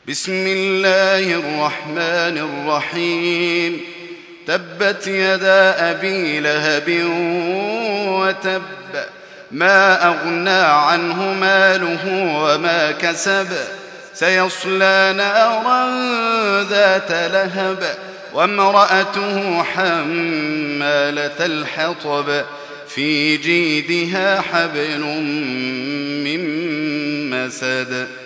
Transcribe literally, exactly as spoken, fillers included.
بسم الله الرحمن الرحيم تبت يدا أبي لهب وتب ما أغنى عنه ماله وما كسب سيصلى نارا ذات لهب وامرأته حمالة الحطب في جيدها حبل من مسد